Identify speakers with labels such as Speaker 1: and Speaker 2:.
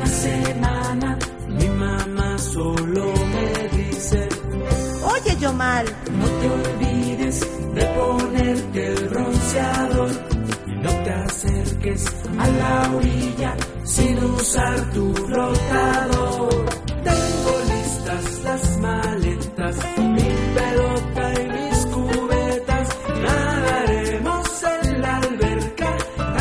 Speaker 1: semana mi mamá solo me dice:
Speaker 2: Oye, Yomal,
Speaker 1: no te olvides de ponerte el bronceador y no te acerques a la orilla sin usar tu flotador.